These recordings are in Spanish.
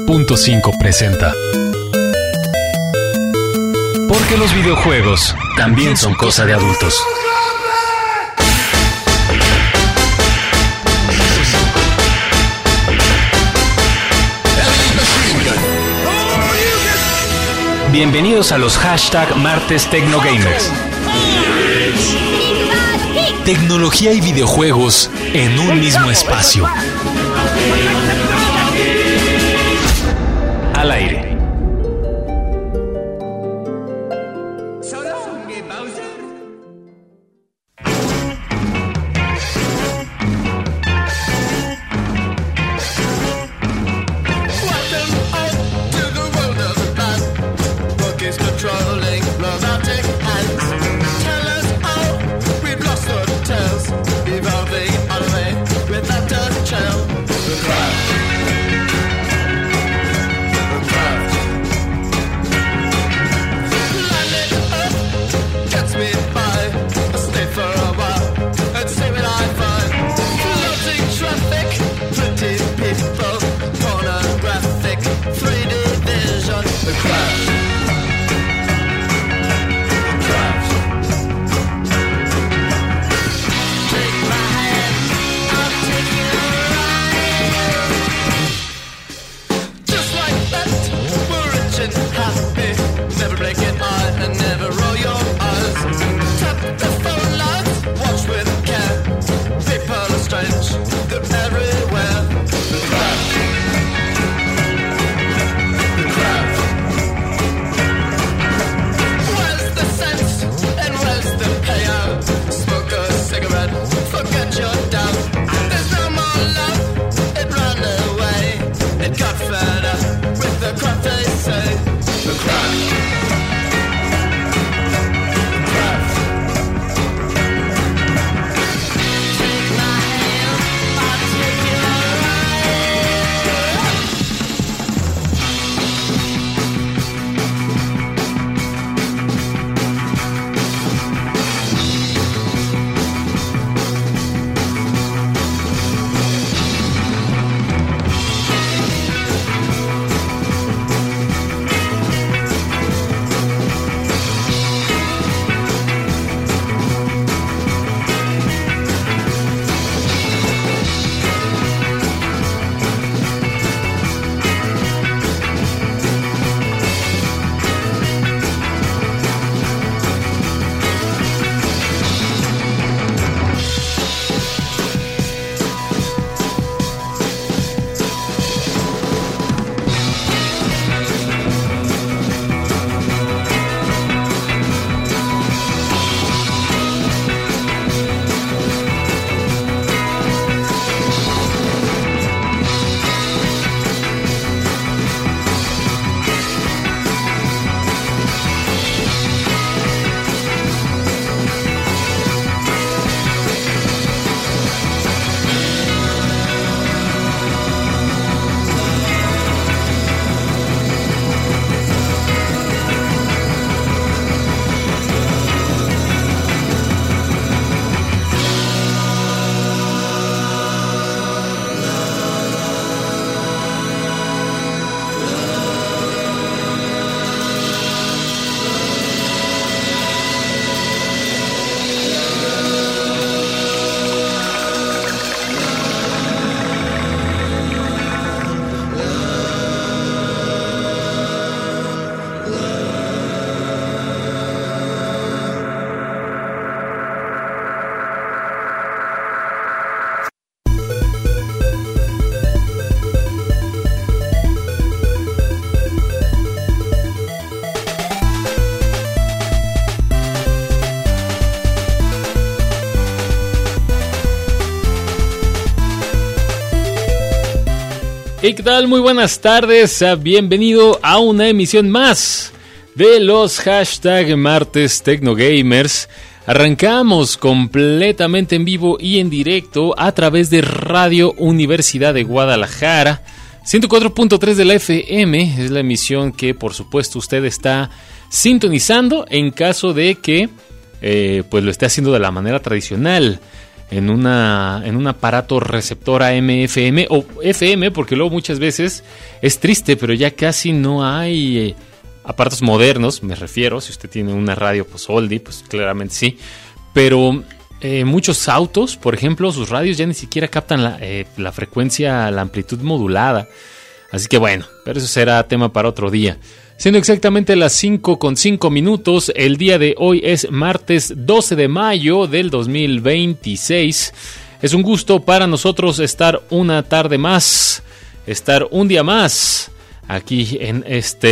104.5 presenta. Porque los videojuegos también son cosa de adultos. Bienvenidos a los hashtag Martes Tecnogamers. Tecnología y videojuegos en un mismo espacio. Al aire. Hey, ¿qué tal? Muy buenas tardes, bienvenido a una emisión más de los hashtag Martes Tecnogamers. Arrancamos completamente en vivo y en directo a través de Radio Universidad de Guadalajara, 104.3 de la FM, es la emisión que por supuesto usted está sintonizando en caso de que pues lo esté haciendo de la manera tradicional. en un aparato receptor AM/FM o FM, porque luego muchas veces es triste, pero ya casi no hay aparatos modernos, me refiero. Si usted tiene una radio pues oldie, pues claramente sí, pero muchos autos, por ejemplo, sus radios ya ni siquiera captan la frecuencia, la amplitud modulada. Así que bueno, pero eso será tema para otro día. Siendo exactamente las 5:05, el día de hoy es martes 12 de mayo del 2026. Es un gusto para nosotros estar una tarde más, estar un día más aquí en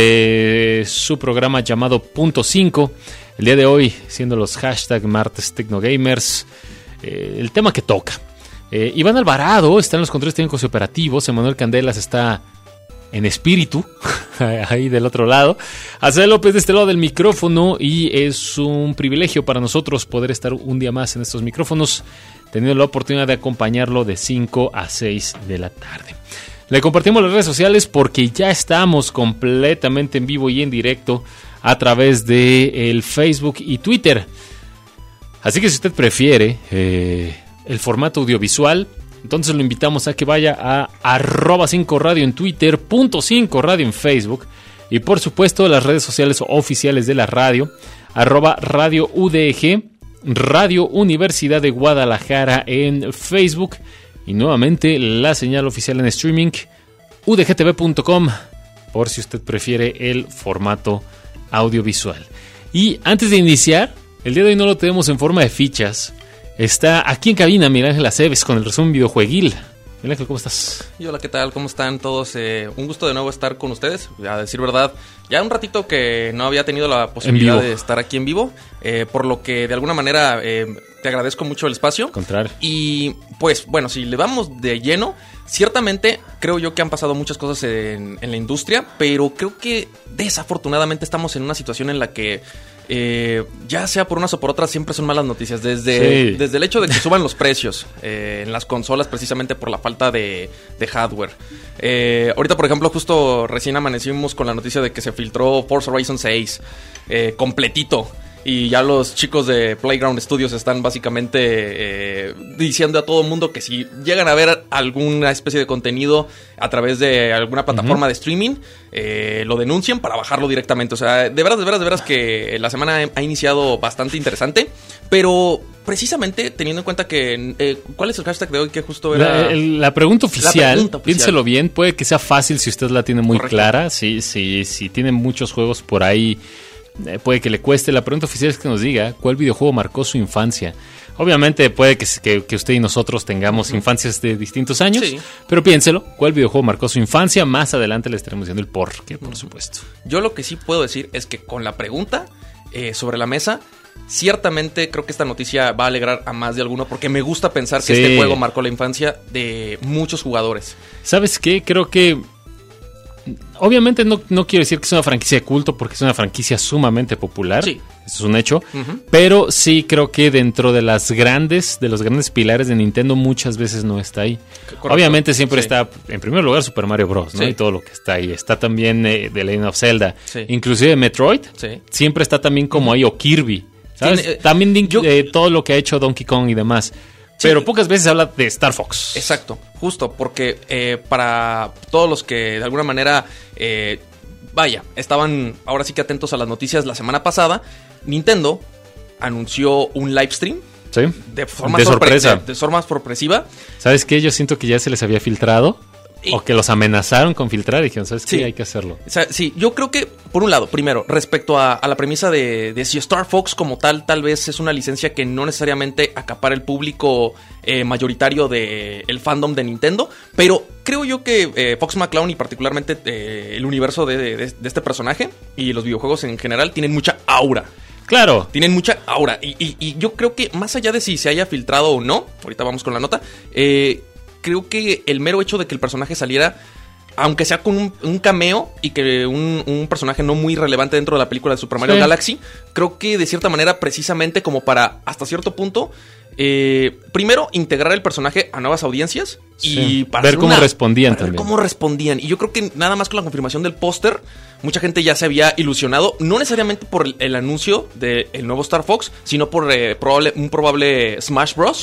su programa llamado Punto 5. El día de hoy, siendo los hashtag martes tecnogamers, el tema que toca. Iván Alvarado está en los controles técnicos y operativos, Emanuel Candelas está en espíritu, ahí del otro lado. Azael López de este lado del micrófono, y es un privilegio para nosotros poder estar un día más en estos micrófonos, teniendo la oportunidad de acompañarlo de 5 a 6 de la tarde. Le compartimos las redes sociales porque ya estamos completamente en vivo y en directo a través de el Facebook y Twitter. Así que si usted prefiere el formato audiovisual, entonces lo invitamos a que vaya a @5radio en Twitter, .5radio en Facebook, y por supuesto las redes sociales oficiales de la radio, @Radio UDG, Radio Universidad de Guadalajara en Facebook, y nuevamente la señal oficial en streaming, udgtv.com, por si usted prefiere el formato audiovisual. Y antes de iniciar, el día de hoy no lo tenemos en forma de fichas. Está aquí en cabina Miguel Ángel Aceves con el resumen videojueguil. Miguel Ángel, ¿cómo estás? Y hola, ¿qué tal? ¿Cómo están todos? Un gusto de nuevo estar con ustedes. A decir verdad, ya un ratito que no había tenido la posibilidad de estar aquí en vivo, por lo que de alguna manera te agradezco mucho el espacio. Contrario. Y pues bueno, si le vamos de lleno, ciertamente creo yo que han pasado muchas cosas en la industria, pero creo que desafortunadamente estamos en una situación en la que ya sea por unas o por otras siempre son malas noticias, desde el hecho de que suban los precios en las consolas precisamente por la falta de hardware. Ahorita por ejemplo justo recién amanecimos con la noticia de que se filtró Forza Horizon 6 completito. Y ya los chicos de Playground Studios están básicamente diciendo a todo el mundo que si llegan a ver alguna especie de contenido a través de alguna plataforma de streaming, lo denuncien para bajarlo directamente. O sea, de veras que la semana ha iniciado bastante interesante, pero precisamente teniendo en cuenta que... ¿cuál es el hashtag de hoy que justo era? La pregunta oficial, piénselo bien, bien, puede que sea fácil si usted la tiene muy clara, si tiene muchos juegos por ahí... puede que le cueste. La pregunta oficial es que nos diga cuál videojuego marcó su infancia. Obviamente puede que usted y nosotros tengamos infancias de distintos años, pero piénselo, cuál videojuego marcó su infancia. Más adelante le estaremos diciendo el por qué, por supuesto. Yo lo que sí puedo decir es que con la pregunta sobre la mesa, ciertamente creo que esta noticia va a alegrar a más de alguno, porque me gusta pensar que este juego marcó la infancia de muchos jugadores. ¿Sabes qué? Creo que obviamente no quiero decir que es una franquicia de culto, porque es una franquicia sumamente popular. Sí. Eso es un hecho. Pero sí creo que dentro de los grandes pilares de Nintendo muchas veces no está ahí. Correcto. Obviamente siempre está en primer lugar Super Mario Bros, ¿no? Y todo lo que está ahí. Está también The Legend of Zelda. Inclusive Metroid. Siempre está también como ahí, o Kirby, ¿sabes? También todo lo que ha hecho Donkey Kong y demás. Pero pocas veces se habla de Star Fox. Exacto, justo, porque para todos los que de alguna manera, estaban ahora sí que atentos a las noticias la semana pasada, Nintendo anunció un live stream. Sí. De forma sorpresa. De forma sorpresiva. ¿Sabes qué? Yo siento que ya se les había filtrado. O que los amenazaron con filtrar y dijeron, ¿sabes qué? Hay que hacerlo. O sea, sí, yo creo que, por un lado, primero, respecto a la premisa de si Star Fox como tal vez es una licencia que no necesariamente acapara el público mayoritario del fandom de Nintendo, pero creo yo que Fox McCloud y particularmente el universo de este personaje y los videojuegos en general tienen mucha aura. Claro. Tienen mucha aura. Y yo creo que más allá de si se haya filtrado o no, ahorita vamos con la nota, creo que el mero hecho de que el personaje saliera, aunque sea con un cameo y que un personaje no muy relevante dentro de la película de Super Mario Galaxy, creo que de cierta manera precisamente como para, hasta cierto punto, primero integrar el personaje a nuevas audiencias y para ver cómo respondían también. Ver cómo respondían. Y yo creo que nada más con la confirmación del póster, mucha gente ya se había ilusionado, no necesariamente por el anuncio del nuevo Star Fox, sino por un probable Smash Bros.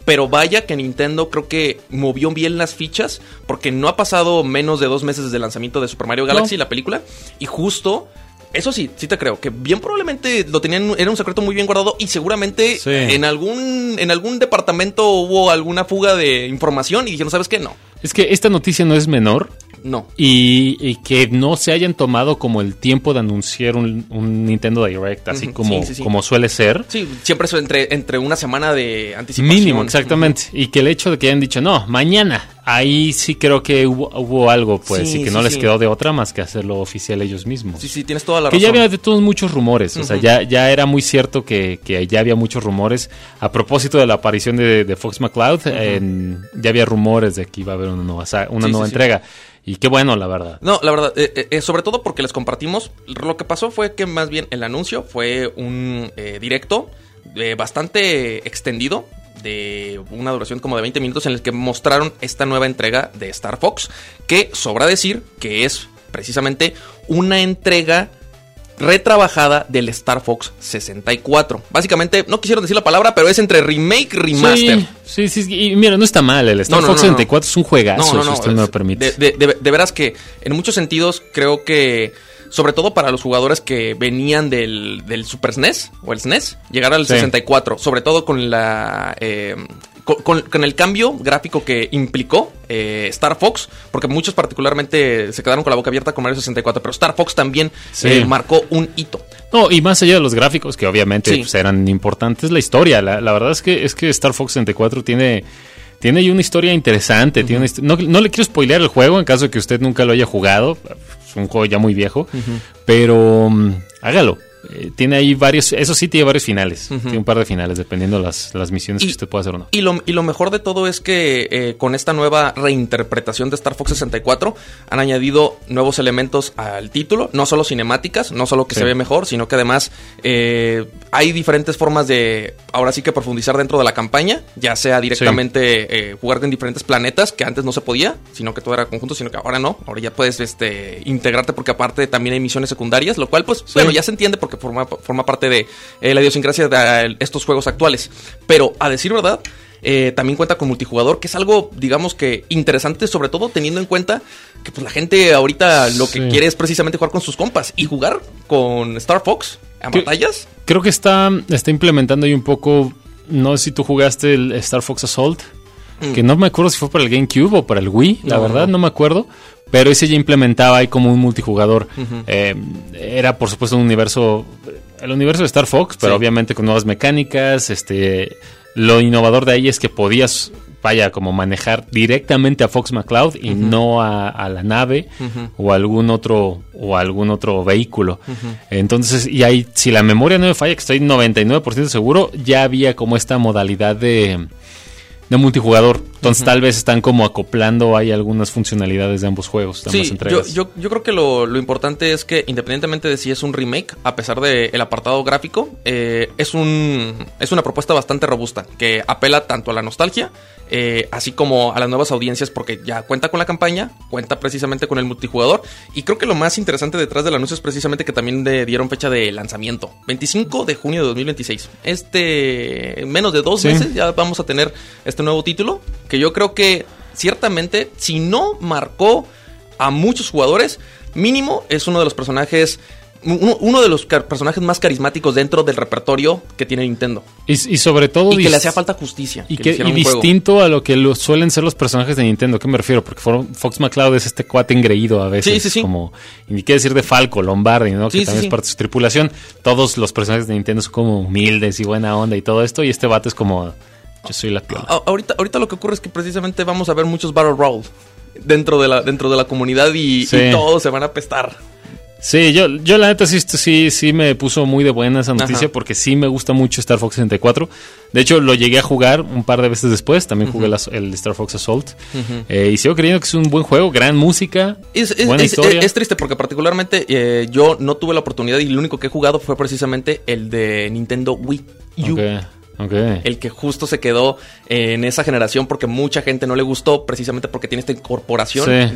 pero vaya que Nintendo creo que movió bien las fichas, porque no ha pasado menos de 2 meses desde el lanzamiento de Super Mario Galaxy, la película, y justo... Eso sí te creo, que bien probablemente lo tenían, era un secreto muy bien guardado y seguramente en algún departamento hubo alguna fuga de información y dijeron, ¿sabes qué? No. Es que esta noticia no es menor. No. Y que no se hayan tomado como el tiempo de anunciar un Nintendo Direct, así como suele ser. Sí, siempre eso entre una semana de anticipación. Mínimo, exactamente. Y que el hecho de que hayan dicho, no, mañana, ahí sí creo que hubo algo, pues, y que no les quedó de otra más que hacerlo oficial ellos mismos. Sí, tienes toda la razón. Que ya había de todos muchos rumores, o sea, ya era muy cierto que ya había muchos rumores. A propósito de la aparición de Fox McCloud, ya había rumores de que iba a haber una nueva entrega. Y qué bueno, la verdad. No, la verdad, sobre todo porque les compartimos. Lo que pasó fue que más bien el anuncio fue un directo bastante extendido, de una duración como de 20 minutos, en el que mostraron esta nueva entrega de Star Fox, que sobra decir que es precisamente una entrega retrabajada del Star Fox 64. Básicamente, no quisieron decir la palabra, pero es entre remake y remaster. Sí, y mira, no está mal. El Star Fox 64 es un juegazo, si usted me lo permite. De veras que en muchos sentidos creo que, sobre todo para los jugadores que venían del Super SNES o el SNES, llegar al 64, sobre todo con la... Con el cambio gráfico que implicó Star Fox, porque muchos particularmente se quedaron con la boca abierta con Mario 64, pero Star Fox también marcó un hito. No, y más allá de los gráficos, que obviamente pues, eran importantes, la historia. La verdad es que Star Fox 64 tiene ahí una historia interesante. No le quiero spoilear el juego en caso de que usted nunca lo haya jugado. Es un juego ya muy viejo, pero hágalo. Tiene ahí varios, eso sí, tiene varios finales. Tiene un par de finales, dependiendo las misiones que usted pueda hacer o no. Y lo mejor de todo es que con esta nueva reinterpretación de Star Fox 64 han añadido nuevos elementos al título, no solo cinemáticas, no solo que se ve mejor, sino que además hay diferentes formas de, ahora sí que profundizar dentro de la campaña, ya sea directamente jugar en diferentes planetas, que antes no se podía, sino que todo era conjunto, sino que ahora no, ahora ya puedes integrarte, porque aparte también hay misiones secundarias, lo cual pues bueno, ya se entiende porque forma parte de la idiosincrasia de estos juegos actuales. Pero a decir verdad, también cuenta con multijugador, que es algo, digamos que interesante, sobre todo teniendo en cuenta que pues la gente ahorita lo que quiere es precisamente jugar con sus compas y jugar con Star Fox a batallas. Creo que está implementando ahí un poco, no sé si tú jugaste el Star Fox Assault, que no me acuerdo si fue para el GameCube o para el Wii, la verdad no me acuerdo. Pero ese ya implementaba ahí como un multijugador. Era, por supuesto, el universo de Star Fox, pero obviamente con nuevas mecánicas. Lo innovador de ahí es que podías, como manejar directamente a Fox McCloud y no a la nave o algún otro vehículo. Entonces, y ahí, si la memoria no me falla, que estoy 99% seguro, ya había como esta modalidad de multijugador. Entonces tal vez están como acoplando ahí algunas funcionalidades de ambos juegos, de ambas entregas. Yo creo que lo importante es que independientemente de si es un remake, a pesar del apartado gráfico, es una propuesta bastante robusta, que apela tanto a la nostalgia, así como a las nuevas audiencias, porque ya cuenta con la campaña, cuenta precisamente con el multijugador, y creo que lo más interesante detrás del anuncio es precisamente que también le dieron fecha de lanzamiento, 25 de junio de 2026. En menos de 2 meses ya vamos a tener este nuevo título, que yo creo que ciertamente, si no marcó a muchos jugadores, mínimo es uno de los personajes más carismáticos dentro del repertorio que tiene Nintendo. Y sobre todo... Y que le hacía falta justicia. Y distinto a lo que suelen ser los personajes de Nintendo. ¿A qué me refiero? Porque Fox McCloud es este cuate engreído a veces. Sí. Como, y ni qué decir de Falco, Lombardi, ¿no? Que también es parte de su tripulación. Todos los personajes de Nintendo son como humildes y buena onda y todo esto. Y este vato es como... Yo soy la piola. Ahorita lo que ocurre es que precisamente vamos a ver muchos Battle Royale dentro de la comunidad y todos se van a apestar. Sí, yo la neta sí me puso muy de buena esa noticia, porque sí me gusta mucho Star Fox 64. De hecho, lo llegué a jugar un par de veces después. También jugué el Star Fox Assault. Y sigo creyendo que es un buen juego, gran música, buena historia. Es triste porque particularmente yo no tuve la oportunidad y lo único que he jugado fue precisamente el de Nintendo Wii U. Okay. El que justo se quedó en esa generación porque mucha gente no le gustó, precisamente porque tiene esta incorporación del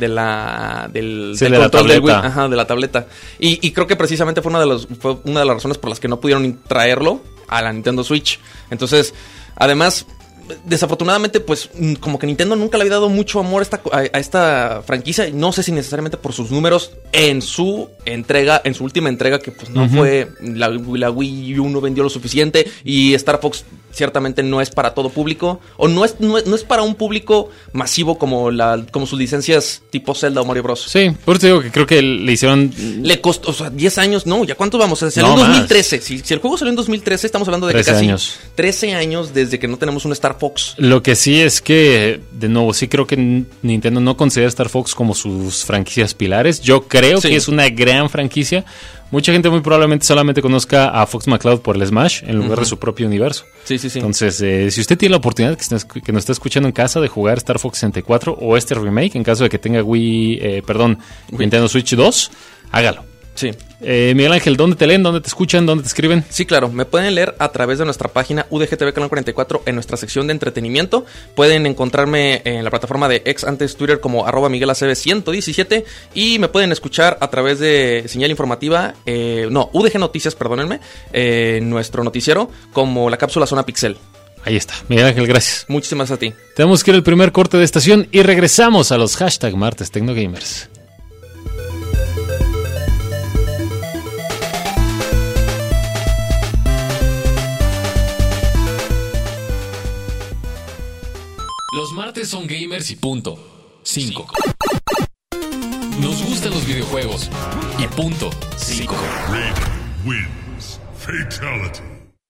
control del Wii, de la tableta. Y creo que precisamente fue una de las razones por las que no pudieron traerlo a la Nintendo Switch. Entonces, además, desafortunadamente, pues, como que Nintendo nunca le había dado mucho amor a esta franquicia. No sé si necesariamente por sus números en su última entrega, que pues no fue, la Wii U no vendió lo suficiente, y Star Fox ciertamente no es para todo público, o no es para un público masivo como sus licencias tipo Zelda o Mario Bros. Sí, por eso digo que creo que le hicieron... Le costó, o sea, 10 años, no, ¿ya cuánto vamos? O sea, salió en 2013. Si el juego salió en 2013, estamos hablando de que casi 13 años desde que no tenemos un Star Fox. Lo que sí es que, de nuevo, sí creo que Nintendo no considera Star Fox como sus franquicias pilares. Yo creo que es una gran franquicia. Mucha gente muy probablemente solamente conozca a Fox McCloud por el Smash en lugar de su propio universo. Sí. Entonces, si usted tiene la oportunidad que nos está escuchando en casa de jugar Star Fox 64 o este remake, en caso de que tenga Nintendo Switch 2, hágalo. Sí. Miguel Ángel, ¿dónde te leen? ¿Dónde te escuchan? ¿Dónde te escriben? Sí, claro. Me pueden leer a través de nuestra página UDGTV Canal 44 en nuestra sección de entretenimiento. Pueden encontrarme en la plataforma de ex antes Twitter como @MiguelACB117 y me pueden escuchar a través de señal informativa, UDG Noticias, perdónenme, nuestro noticiero, como la cápsula Zona Pixel. Ahí está. Miguel Ángel, gracias. Muchísimas gracias a ti. Tenemos que ir al primer corte de estación y regresamos a los hashtag Martes Tecnogamers. Los martes son gamers y punto. 5. Nos gustan los videojuegos y punto. 5. Red wins. Fatality.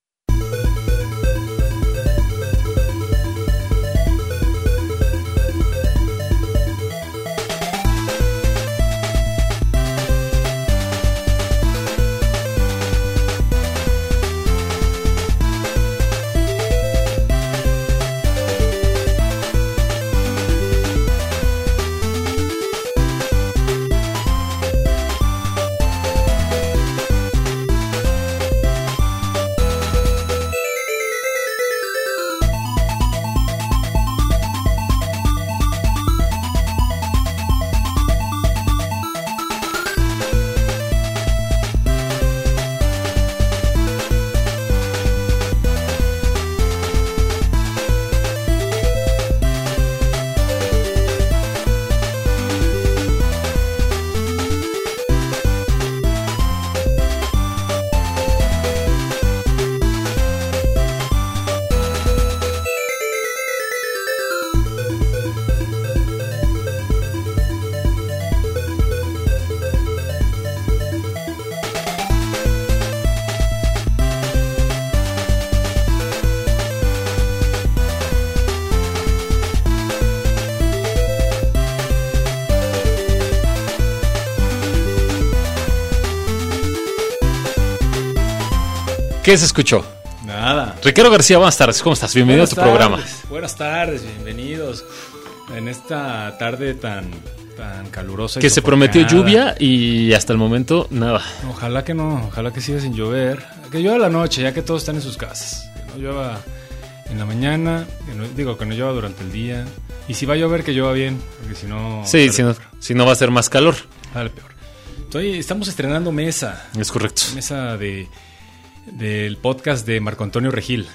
¿Qué se escuchó? Nada. Ricardo García, buenas tardes. ¿Cómo estás? Bienvenido a tu programa. Buenas tardes, bienvenidos. En esta tarde tan calurosa. Que se prometió lluvia y hasta el momento nada. Ojalá que no, ojalá que siga sin llover. Que llueva la noche, ya que todos están en sus casas. Que no llueva en la mañana, que no llueva durante el día. Y si va a llover, que llueva bien, porque si no... Sí, si no va a ser más calor. Sale peor. Estamos estrenando mesa. Es correcto. Mesa del podcast de Marco Antonio Regil.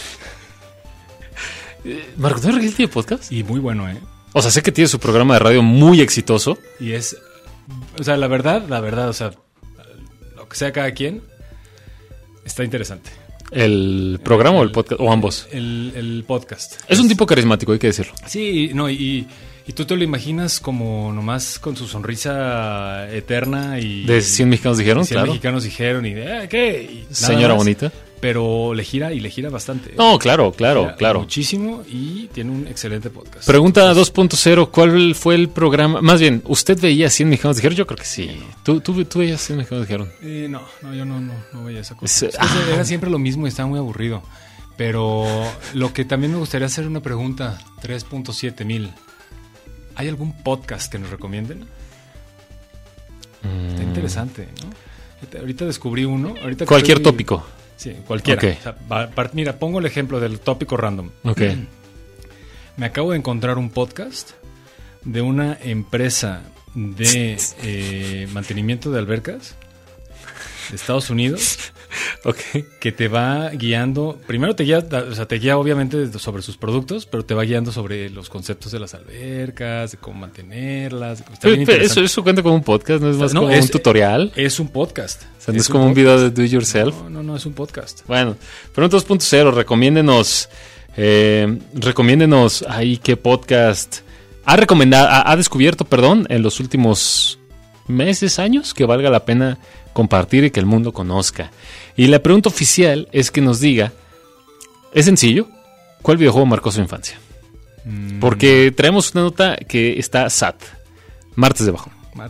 ¿Marco Antonio Regil tiene podcast? Y muy bueno, O sea, sé que tiene su programa de radio muy exitoso. Y es... O sea, la verdad, o sea, lo que sea cada quien, está interesante. ¿El programa o el podcast? ¿O ambos? El podcast. Es un tipo carismático, hay que decirlo. Sí, no, y tú te lo imaginas como nomás con su sonrisa eterna y... ¿De 100 mexicanos dijeron? 100 mexicanos dijeron y de, ¿qué? Y señora bonita. Pero le gira bastante. No, claro. Muchísimo y tiene un excelente podcast. Pregunta 2.0, ¿cuál fue el programa? Más bien, ¿usted veía 100 mexicanos dijeron? Yo creo que sí. ¿Tú veías 100 mexicanos dijeron? No, yo no veía esa cosa. Era siempre lo mismo y estaba muy aburrido. Pero lo que también me gustaría hacer una pregunta, 3.7 mil. ¿Hay algún podcast que nos recomienden? Está interesante, ¿no? Ahorita descubrí uno. Cualquier tópico. Sí, cualquiera. Okay. O sea, mira, pongo el ejemplo del tópico random. Ok. Me acabo de encontrar un podcast de una empresa de mantenimiento de albercas de Estados Unidos Ok. que te va guiando. Primero te guía obviamente sobre sus productos, pero te va guiando sobre los conceptos de las albercas, de cómo mantenerlas. Está bien interesante. Eso cuenta como un podcast, ¿no es más No, como un tutorial? Es un podcast. O sea, no es como un video de Do It Yourself. No, es un podcast. Bueno, pero en 2.0, recomiéndenos ahí qué podcast ha descubierto, en los últimos meses, años, que valga la pena compartir y que el mundo conozca. Y la pregunta oficial es que nos diga, es sencillo, ¿cuál videojuego marcó su infancia? Porque traemos una nota que está SAT, martes de bajón.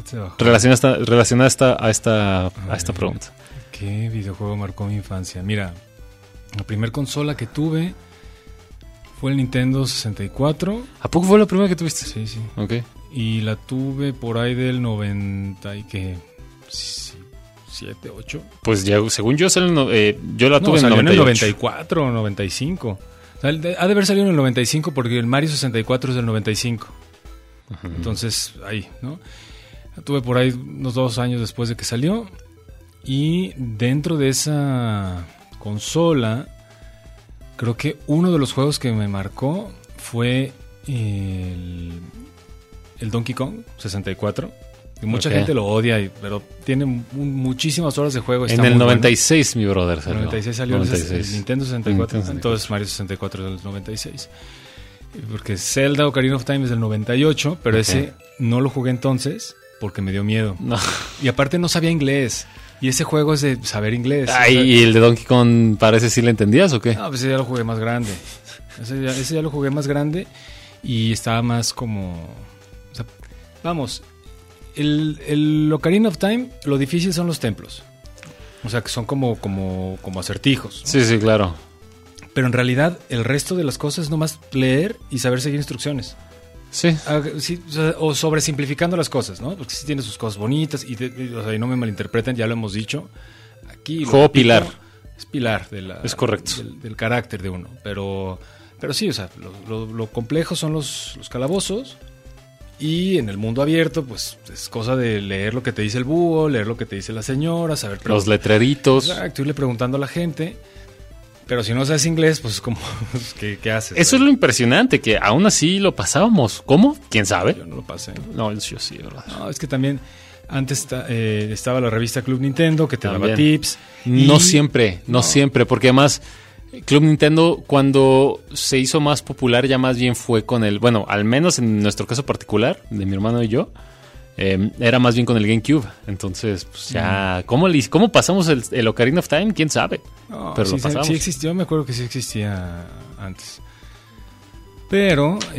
Relacionada a esta pregunta. ¿Qué videojuego marcó mi infancia? Mira, la primera consola que tuve fue el Nintendo 64. ¿A poco fue la primera que tuviste? Sí. Ok. Y la tuve por ahí del 90 y que 7, 8. Pues ya, según yo, yo la tuve en el 98. En el 94 o 95. O sea, ha de haber salido en el 95 porque el Mario 64 es del 95. Uh-huh. Entonces, ahí, ¿no? La tuve por ahí unos 2 años después de que salió. Y dentro de esa consola, creo que uno de los juegos que me marcó fue el Donkey Kong 64. Y mucha gente lo odia, pero tiene muchísimas horas de juego. En el 96, mi brother, salió. En el 96 salió el Nintendo 64. Entonces Mario 64 es del 96. Porque Zelda Ocarina of Time es del 98, pero ese no lo jugué entonces porque me dio miedo. No. Y aparte no sabía inglés. Y ese juego es de saber inglés. ¿Y el de Donkey Kong parece sí le entendías o qué? No, pues ese ya lo jugué más grande. Ese ya lo jugué más grande y estaba más como... O sea, vamos, el Ocarina of Time, lo difícil son los templos. O sea, que son como acertijos, ¿no? Sí, claro. Pero en realidad el resto de las cosas es nomás leer y saber seguir instrucciones. Sí. O sobresimplificando las cosas, ¿no? Porque sí tiene sus cosas bonitas y no me malinterpreten, ya lo hemos dicho. Aquí juego pilar. Es pilar es correcto. Del carácter de uno. Pero sí, o sea, lo complejo son los calabozos. Y en el mundo abierto, pues es cosa de leer lo que te dice el búho, leer lo que te dice la señora, saber... Los letreritos. Exacto, irle preguntando a la gente. Pero si no sabes inglés, pues como ¿qué haces? Eso es lo impresionante, que aún así lo pasábamos. ¿Cómo? ¿Quién sabe? Yo no lo pasé. No, yo sí, ¿verdad? No, es que también antes estaba la revista Club Nintendo que te daba tips. No siempre, porque además Club Nintendo cuando se hizo más popular ya más bien fue con el... Bueno, al menos en nuestro caso particular, de mi hermano y yo, era más bien con el GameCube. Entonces, pues ya... ¿Cómo pasamos el Ocarina of Time? ¿Quién sabe? No, pero sí, lo pasamos. Sí existió, me acuerdo que sí existía antes. Pero... no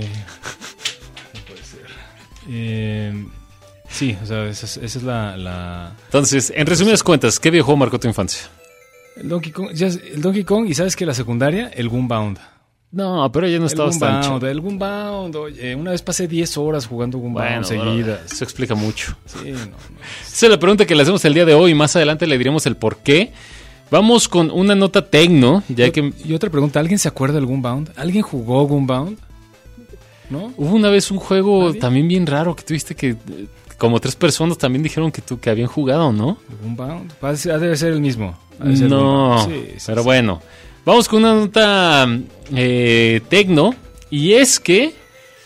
puede ser. Sí, o sea, esa es la... Entonces, en resumidas cuentas, ¿qué videojuego marcó tu infancia? El Donkey Kong, y ¿sabes qué? La secundaria, el Gunbound. No, pero ya no estaba tan chido. El Gunbound, oye, una vez pasé 10 horas jugando Gunbound seguidas. Eso explica mucho. Sí, no. Esa es la pregunta que le hacemos el día de hoy. Más adelante le diremos el por qué. Vamos con una nota tecno, Y otra pregunta, ¿alguien se acuerda del Gunbound? ¿Alguien jugó Gunbound? ¿No? Hubo una vez un juego también bien raro que tuviste que... Como 3 personas también dijeron que habían jugado, ¿no? Gunbound. Debe ser el mismo. No, pero bueno. Vamos con una nota tecno. Y es que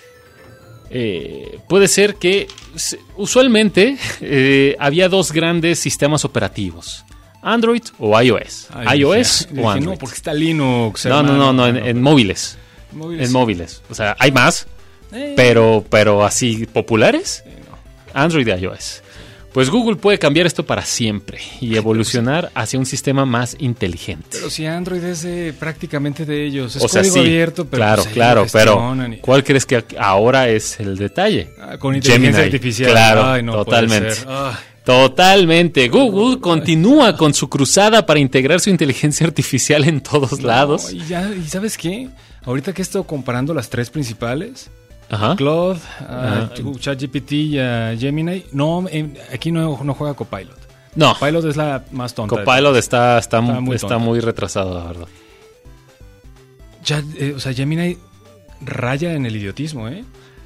puede ser que usualmente había 2 grandes sistemas operativos. Android o iOS. iOS o Android. No, porque está Linux. No, en móviles. En móviles. O sea, hay más, pero así populares. Android y iOS. Pues Google puede cambiar esto para siempre y evolucionar hacia un sistema más inteligente. Pero si Android es prácticamente de ellos, es código abierto, pero claro, pero ¿cuál crees que ahora es el detalle? Con inteligencia artificial. Claro, totalmente. Totalmente. Google continúa con su cruzada para integrar su inteligencia artificial en todos lados. ¿Y sabes qué? Ahorita que he estado comparando las 3 principales... Ajá. Claude, ChatGPT y Gemini. No, aquí no juega Copilot. No. Copilot es la más tonta. Copilot está muy retrasado, la verdad. O sea, Gemini raya en el idiotismo,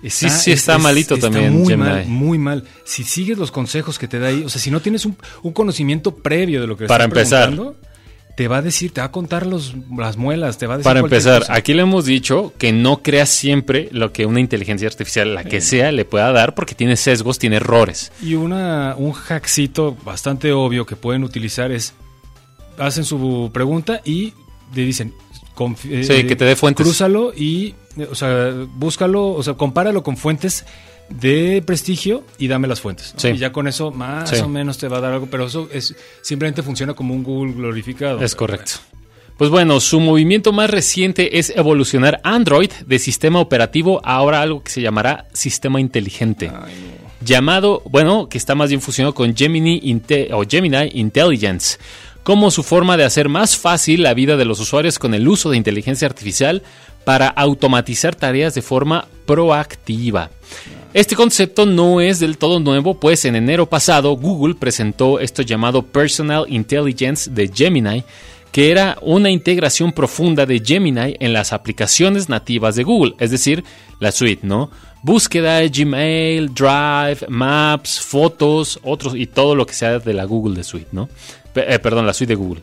Está malito también muy Gemini. mal, muy mal. Si sigues los consejos que te da ahí, o sea, si no tienes un conocimiento previo de lo que Para estás empezar, preguntando, te va a contar las muelas, te va a decir para cualquier empezar, cosa. aquí le hemos dicho que no creas siempre lo que una inteligencia artificial, la que sea, le pueda dar, porque tiene sesgos, tiene errores. Y un hackcito bastante obvio que pueden utilizar es, hacen su pregunta y le dicen, que te dé fuentes. Crúzalo y, o sea, búscalo, o sea, compáralo con fuentes de prestigio y dame las fuentes, ¿no? Sí. Y ya con eso más o menos te va a dar algo, pero eso simplemente funciona como un Google glorificado. Es correcto. Pues bueno, su movimiento más reciente es evolucionar Android de sistema operativo a ahora algo que se llamará sistema inteligente. Llamado, que está más bien fusionado con Gemini Intelligence, como su forma de hacer más fácil la vida de los usuarios con el uso de inteligencia artificial para automatizar tareas de forma proactiva. Este concepto no es del todo nuevo, pues en enero pasado Google presentó esto llamado Personal Intelligence de Gemini, que era una integración profunda de Gemini en las aplicaciones nativas de Google, es decir, la suite, ¿no? Búsqueda, Gmail, Drive, Maps, fotos, otros y todo lo que sea de la Google de suite, ¿no? La suite de Google.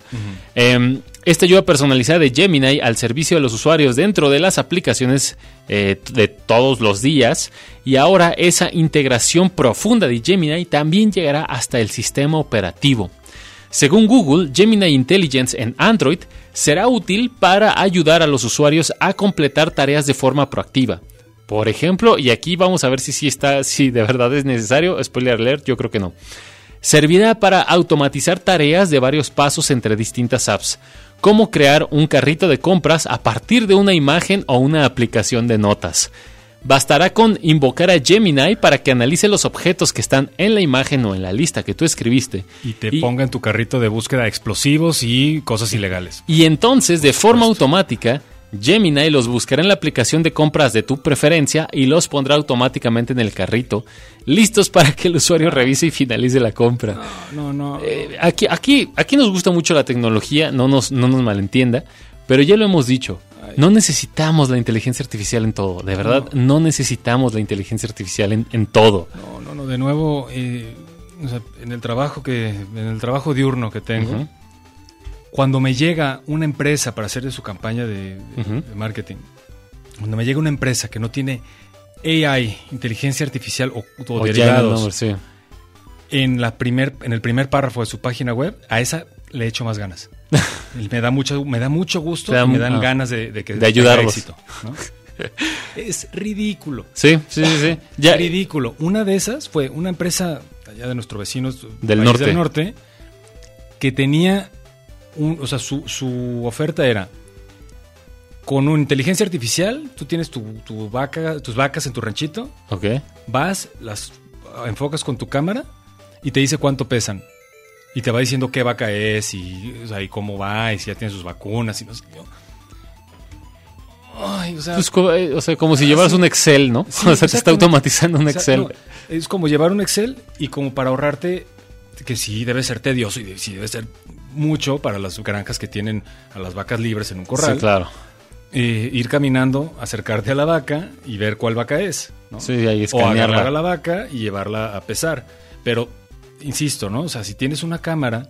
Esta ayuda personalizada de Gemini al servicio de los usuarios dentro de las aplicaciones de todos los días, y ahora esa integración profunda de Gemini también llegará hasta el sistema operativo. Según Google, Gemini Intelligence en Android será útil para ayudar a los usuarios a completar tareas de forma proactiva. Por ejemplo, y aquí vamos a ver si de verdad es necesario, spoiler alert, yo creo que no. Servirá para automatizar tareas de varios pasos entre distintas apps, como crear un carrito de compras a partir de una imagen o una aplicación de notas. Bastará con invocar a Gemini para que analice los objetos que están en la imagen o en la lista que tú escribiste. Y te ponga en tu carrito de búsqueda explosivos y cosas ilegales. Y entonces, de forma automática, Gemini los buscará en la aplicación de compras de tu preferencia y los pondrá automáticamente en el carrito, listos para que el usuario revise y finalice la compra. No. Aquí nos gusta mucho la tecnología, no nos malentienda, pero ya lo hemos dicho. No necesitamos la inteligencia artificial en todo, de verdad, no necesitamos la inteligencia artificial en todo. No, de nuevo, o sea, en el trabajo diurno que tengo, cuando me llega una empresa para hacer su campaña de marketing, cuando me llega una empresa que no tiene AI, inteligencia artificial o derivados, en el primer párrafo de su página web, a esa le echo más ganas. me da mucho gusto y me dan ganas de ayudarlos. Éxito, ¿no? Es ridículo. Sí. Ya. Ridículo. Una de esas fue una empresa allá de nuestros vecinos del norte que tenía su oferta era con una inteligencia artificial. Tú tienes tus vacas en tu ranchito. Okay. Vas, las enfocas con tu cámara y te dice cuánto pesan. Y te va diciendo qué vaca es y cómo va y si ya tiene sus vacunas y no sé qué. Ay, como si llevaras un Excel, ¿no? Sí, te está automatizando un Excel. No, es como llevar un Excel y como para ahorrarte, que sí debe ser tedioso y sí debe ser mucho para las granjas que tienen a las vacas libres en un corral. Sí, claro. Ir caminando, acercarte a la vaca y ver cuál vaca es, ¿no? Sí, ahí o agarrar a la vaca y llevarla a pesar. Pero, insisto, ¿no? O sea, si tienes una cámara,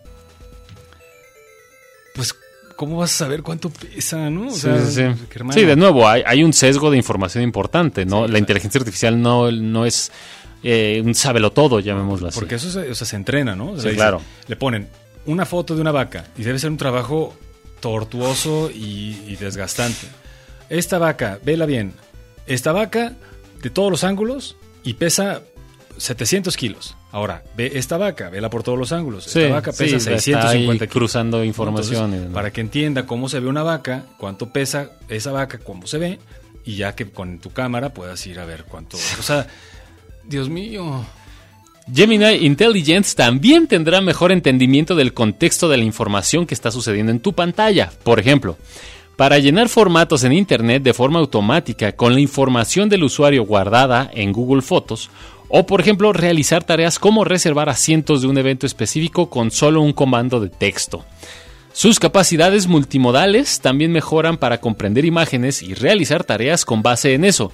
pues, ¿cómo vas a saber cuánto pesa, no? O sea, sí, de nuevo, hay un sesgo de información importante, ¿no? La inteligencia artificial no es un sábelotodo, llamémoslo así. Porque eso se entrena, ¿no? O sea, claro. Le ponen una foto de una vaca y debe ser un trabajo tortuoso y desgastante. Esta vaca, vela bien. Esta vaca, de todos los ángulos, y pesa 700 kilos. Ahora, ve esta vaca, vela por todos los ángulos. Esta vaca pesa 650 kilos. Cruzando información. Entonces, para que entienda cómo se ve una vaca, cuánto pesa esa vaca, cómo se ve, y ya que con tu cámara puedas ir a ver cuánto... O sea, Dios mío... Gemini Intelligence también tendrá mejor entendimiento del contexto de la información que está sucediendo en tu pantalla. Por ejemplo, para llenar formatos en Internet de forma automática con la información del usuario guardada en Google Fotos, o por ejemplo, realizar tareas como reservar asientos de un evento específico con solo un comando de texto. Sus capacidades multimodales también mejoran para comprender imágenes y realizar tareas con base en eso.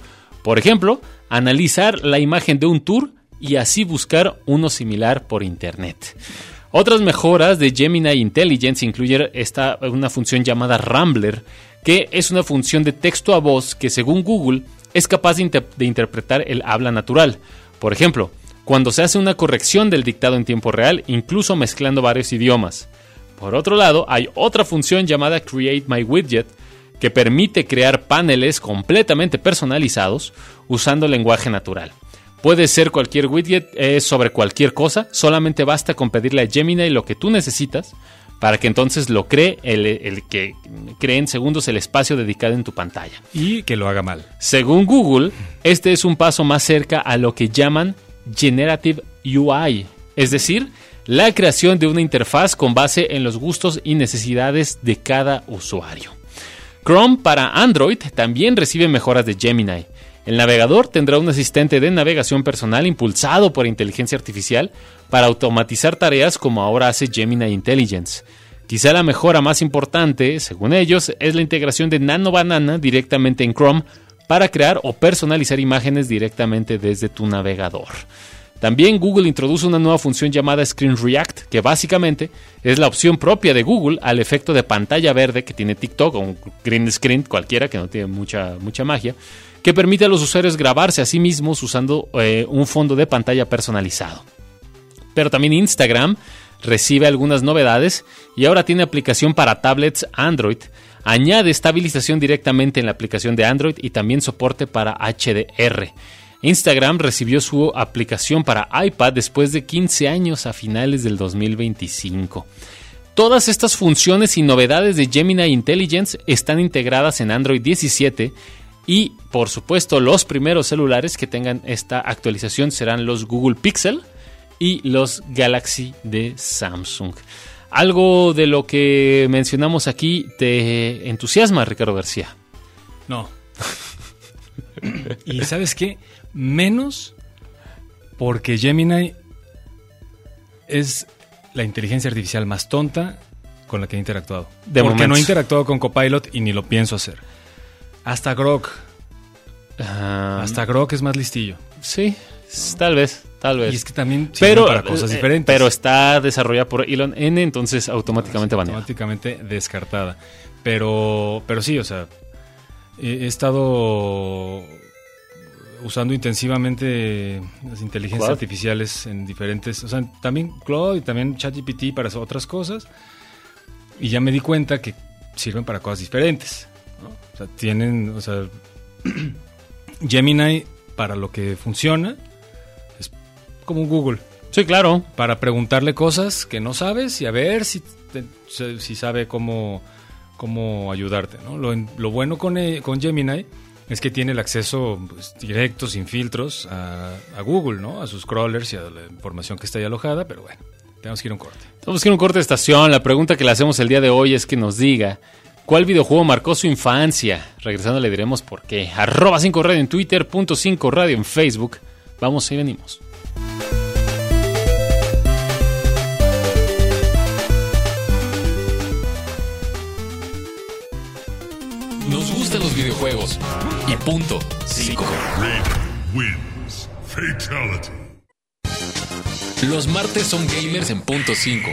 Por ejemplo, analizar la imagen de un tour y así buscar uno similar por internet. Otras mejoras de Gemini Intelligence incluyen una función llamada Rambler, que es una función de texto a voz que, según Google, es capaz de interpretar el habla natural. Por ejemplo, cuando se hace una corrección del dictado en tiempo real, incluso mezclando varios idiomas. Por otro lado, hay otra función llamada Create My Widget, que permite crear paneles completamente personalizados usando lenguaje natural. Puede ser cualquier widget sobre cualquier cosa, solamente basta con pedirle a Gemini lo que tú necesitas para que entonces lo cree, el que cree en segundos el espacio dedicado en tu pantalla. Y que lo haga mal. Según Google, este es un paso más cerca a lo que llaman Generative UI, es decir, la creación de una interfaz con base en los gustos y necesidades de cada usuario. Chrome para Android también recibe mejoras de Gemini. El navegador tendrá un asistente de navegación personal impulsado por inteligencia artificial para automatizar tareas como ahora hace Gemini Intelligence. Quizá la mejora más importante, según ellos, es la integración de Nano Banana directamente en Chrome para crear o personalizar imágenes directamente desde tu navegador. También Google introduce una nueva función llamada Screen React, que básicamente es la opción propia de Google al efecto de pantalla verde que tiene TikTok o un green screen cualquiera que no tiene mucha magia, que permite a los usuarios grabarse a sí mismos usando un fondo de pantalla personalizado. Pero también Instagram recibe algunas novedades y ahora tiene aplicación para tablets Android, añade estabilización directamente en la aplicación de Android y también soporte para HDR. Instagram recibió su aplicación para iPad después de 15 años a finales del 2025. Todas estas funciones y novedades de Gemini Intelligence están integradas en Android 17 y, por supuesto, los primeros celulares que tengan esta actualización serán los Google Pixel y los Galaxy de Samsung. ¿Algo de lo que mencionamos aquí te entusiasma, Ricardo García? No. ¿Y sabes qué? Menos porque Gemini es la inteligencia artificial más tonta con la que he interactuado. Porque no he interactuado con Copilot y ni lo pienso hacer. Hasta Grok. Hasta Grok es más listillo. Sí, tal vez. Y es que también sirve para cosas diferentes. Pero está desarrollada por Elon N, entonces automáticamente baneada. Automáticamente descartada. Pero sí, o sea, he estado usando intensivamente las inteligencias artificiales en diferentes... O sea, también Claude y también ChatGPT para otras cosas. Y ya me di cuenta que sirven para cosas diferentes, ¿no? O sea, tienen... O sea, Gemini, para lo que funciona, es como un Google. Sí, claro. Para preguntarle cosas que no sabes y a ver si sabe cómo ayudarte, ¿no? Lo bueno con Gemini es que tiene el acceso, pues, directo, sin filtros, a Google, ¿no? A sus crawlers y a la información que está ahí alojada, pero bueno, tenemos que ir a un corte. Tenemos que ir a un corte de estación. La pregunta que le hacemos el día de hoy es que nos diga ¿cuál videojuego marcó su infancia? Regresando le diremos por qué. @5radio en Twitter, .5radio en Facebook. Vamos y venimos. Nos gustan los videojuegos. Y punto. 5. Red wins. Fatality. Los martes son gamers en punto 5.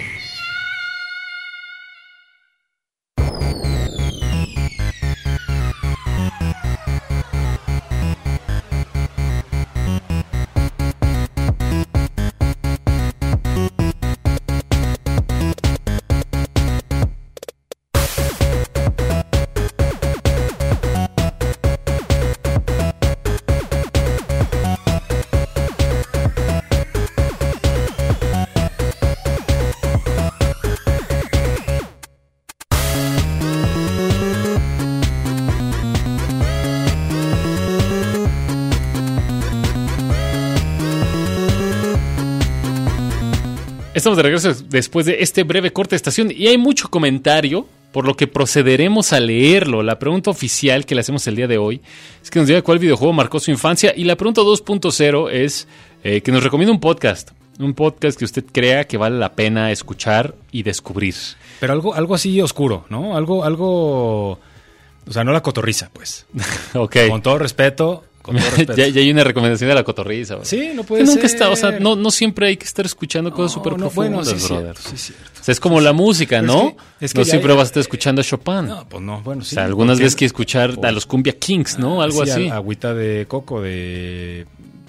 Estamos de regreso después de este breve corte de estación y hay mucho comentario, por lo que procederemos a leerlo. La pregunta oficial que le hacemos el día de hoy es que nos diga cuál videojuego marcó su infancia, y la pregunta 2.0 es que nos recomienda un podcast que usted crea que vale la pena escuchar y descubrir. Pero algo así oscuro, ¿no? Algo, o sea, no la cotorriza, pues. Ok. Con todo respeto, Con todo respeto. ya hay una recomendación de la cotorriza. Bro. Sí, no puede que ser. nunca está, o sea, no siempre hay que estar escuchando cosas súper profundas, bueno, sí, brother. cierto, sí, cierto. O sea, es como la música, Pero ¿no? es que no ya siempre hay- vas a estar escuchando a Chopin. No, pues no, bueno, sí. O sea, algunas porque- veces que escuchar a los Cumbia Kings, ¿no? Algo sí, así. Agüita de coco de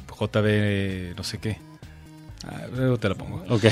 JB, no sé qué. Luego te la pongo. Ok.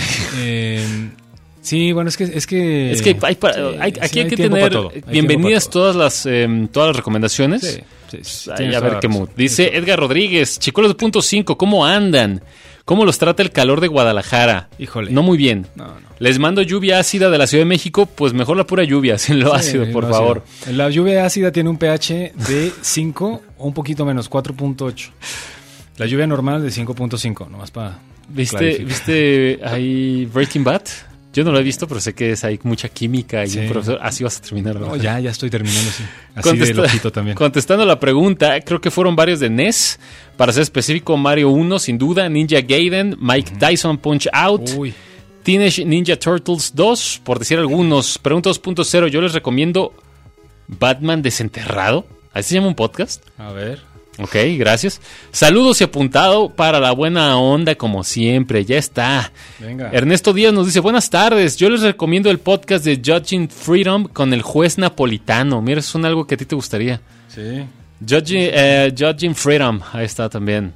Sí, bueno, es que Es que hay aquí hay que tiempo tener para todo, hay bienvenidas tiempo para todas las recomendaciones. Sí, sí, Ay, tienes a toda pues, ver la qué razón. mood. Dice Edgar Rodríguez, Chicolos 2.5, ¿cómo andan? ¿Cómo los trata el calor de Guadalajara? Híjole. No muy bien. No. Les mando lluvia ácida de la Ciudad de México, pues mejor la pura lluvia, sin lo Sí, ácido, por lo favor. ácido. La lluvia ácida tiene un pH de 5 o un poquito menos, 4.8. La lluvia normal de 5.5, nomás para ¿Viste ahí Breaking Bad? Yo no lo he visto, pero sé que hay mucha química y Sí. un profesor. Así vas a terminar, ¿verdad? No, ya estoy terminando así. Así de loquito también. Contestando la pregunta, creo que fueron varios de NES. Para ser específico, Mario 1, sin duda, Ninja Gaiden, Mike Tyson Punch Out, Uy, Teenage Ninja Turtles 2, por decir algunos. Pregunta 2.0, yo les recomiendo Batman Desenterrado. ¿Así se llama un podcast? a ver. Ok, gracias. Saludos y apuntado para la buena onda, como siempre. Ya está. Venga. Ernesto Díaz nos dice, buenas tardes. Yo les recomiendo el podcast de Judging Freedom con el juez napolitano. Mira, es algo que a ti te gustaría. Sí. Judging Freedom, ahí está también.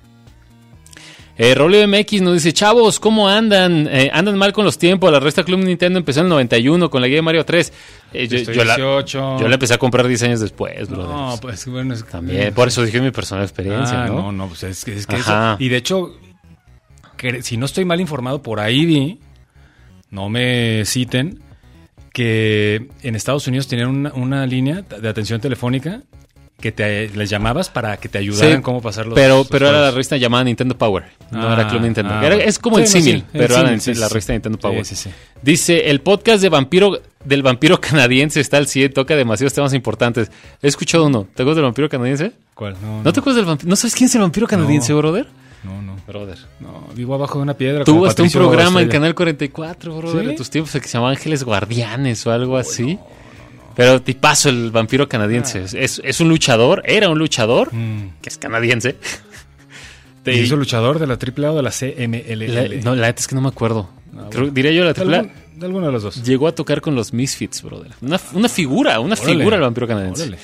Rolio MX nos dice, chavos, ¿cómo andan? Andan mal con los tiempos. La revista Club Nintendo empezó en el 91 con la guía de Mario 3. Estoy 18. Yo la empecé a comprar 10 años después, brother. No, pues bueno, es También, por eso dije mi personal experiencia, ¿no? No, pues es que Ajá. eso- y de hecho, si no estoy mal informado, por ahí vi, no me citen, que en Estados Unidos tenían una línea de atención telefónica que les llamabas para que te ayudaran Sí, cómo pasar los pero los era la juegos. revista llamada Nintendo Power, no era Club Nintendo. Bueno. Es como el Sí, no, símil, sí, pero el era símil, sí, la sí. revista Nintendo Power. Sí, sí, sí. Dice, el podcast del vampiro canadiense está al 100, toca demasiados temas importantes. He escuchado uno. ¿Te acuerdas del vampiro canadiense? ¿Cuál? ¿No te acuerdas del vampiro? ¿No sabes quién es el vampiro canadiense, brother? No. Brother. No, vivo abajo de una piedra. Tuvo como hasta un Patricio programa en Estrella. Canal 44, brother, ¿Sí? de tus tiempos, que se llamaba Ángeles Guardianes o algo así. Pero tipazo el vampiro canadiense. Es un luchador, era un luchador, que es canadiense. ¿Y hizo luchador de la AAA o de la CMLL? No, la neta es que no me acuerdo. bueno. Diría yo la AAA. De alguno de los dos. Llegó a tocar con los Misfits, brother. Una figura Órale. el vampiro canadiense. Órale.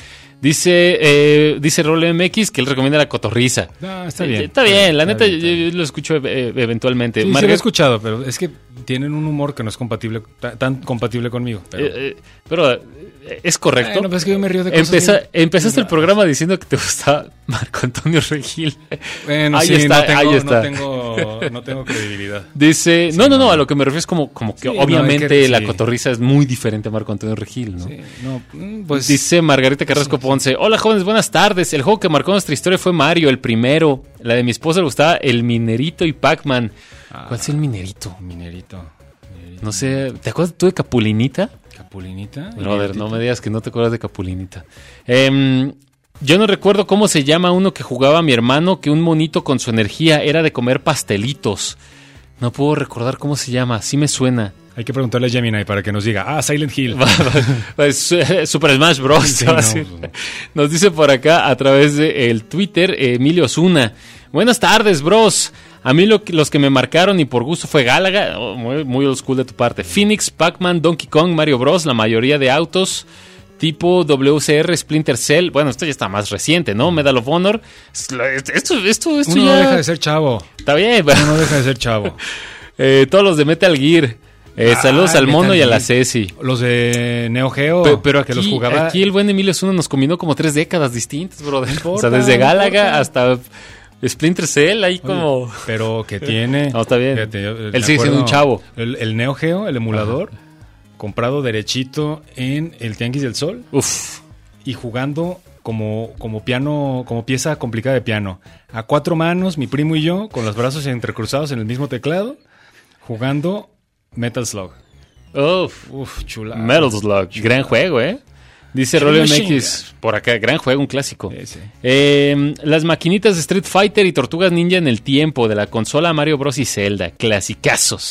Dice Role MX que él recomienda la cotorriza. No, está bien. Está bien, la Está neta, bien. yo lo escucho eventualmente. Sí, sí Margaret- lo he escuchado, pero es que tienen un humor que no es compatible, tan compatible conmigo. Pero, pero es correcto. Bueno, pues es que yo me río de cosas. Empezaste el programa diciendo que te gustaba Marco Antonio Regil. Bueno, ahí sí, está, no tengo, ahí está. No tengo credibilidad. Dice, no, a lo que me refiero es como que Sí, obviamente no, es que la sí. cotorriza es muy diferente a Marco Antonio Regil, ¿no? Sí, no, pues Dice Margarita Carrasco Ponce, hola jóvenes, buenas tardes. El juego que marcó nuestra historia fue Mario, el primero. La de mi esposa le gustaba el Minerito y Pac-Man. ¿Cuál es el Minerito? Minerito. No sé, ¿te acuerdas tú de Capulinita? Capulinita. Brother, no me digas que no te acuerdas de Capulinita. Yo no recuerdo cómo se llama uno que jugaba mi hermano, que un monito con su energía era de comer pastelitos. No puedo recordar cómo se llama, sí me suena. Hay que preguntarle a Gemini para que nos diga, Silent Hill. Super Smash Bros. Sí, te va a no, decir. pues, Nos dice por acá a través del Twitter Emilio Osuna. Buenas tardes, bros. A mí los que me marcaron y por gusto fue Gálaga, muy old school de tu parte. Phoenix, Pac-Man, Donkey Kong, Mario Bros. La mayoría de autos tipo WCR, Splinter Cell. Bueno, esto ya está más reciente, ¿no? Medal of Honor. Esto Uno ya no deja de ser chavo. está bien. Uno no deja de ser chavo. Todos los de Metal Gear. Saludos al Mono Metal y a la Gear. Ceci. Los de Neo Geo, Pero que los jugaba. aquí el buen Emilio Osuna nos combinó como 3 décadas distintas, brother. O sea, importa, desde no Gálaga importa. hasta Splinter Cell, ahí Oye, como... pero que tiene. No, está bien. Fíjate, Él me sigue siendo un chavo. El Neo Geo, el emulador, comprado derechito en el Tianguis del Sol Uf. y jugando como piano, como pieza complicada de piano. A 4 manos, mi primo y yo, con los brazos entrecruzados en el mismo teclado, jugando Metal Slug. Uf. Chula. Metal Slug. Gran juego, ¿eh? Dice Heavy Rolio Machine MX. Por acá, gran juego, un clásico. Sí. Las maquinitas de Street Fighter y Tortugas Ninja en el tiempo de la consola Mario Bros. Y Zelda. Clasicazos.